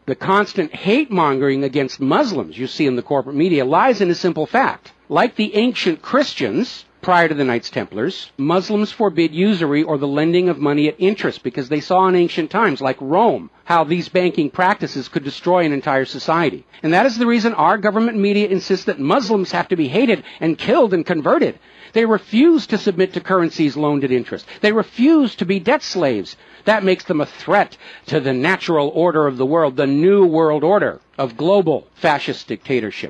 The constant hate-mongering against Muslims you see in the corporate media lies in a simple fact. Like the ancient Christians, prior to the Knights Templars, Muslims forbid usury or the lending of money at interest because they saw in ancient times, like Rome, how these banking practices could destroy an entire society. And that is the reason our government media insists that Muslims have to be hated and killed and converted. They refuse to submit to currencies loaned at interest. They refuse to be debt slaves. That makes them a threat to the natural order of the world, the new world order of global fascist dictatorship.